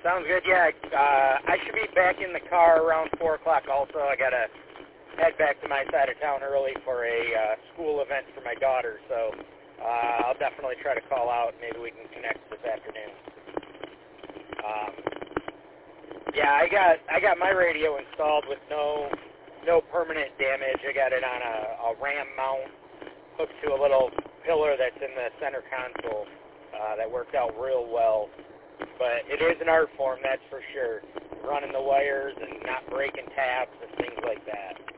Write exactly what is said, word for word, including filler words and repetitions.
Sounds good. Yeah, uh, I should be back in the car around four o'clock. Also, I gotta head back to my side of town early for a uh, school event for my daughter. So uh, I'll definitely try to call out. Maybe we can connect this afternoon. Um, yeah, I got I got my radio installed with no no permanent damage. I got it on a, a RAM mount hooked to a little pillar that's in the center console. Uh, that worked out real well. But it is an art form, that's for sure. Running the wires and not breaking tabs and things like that.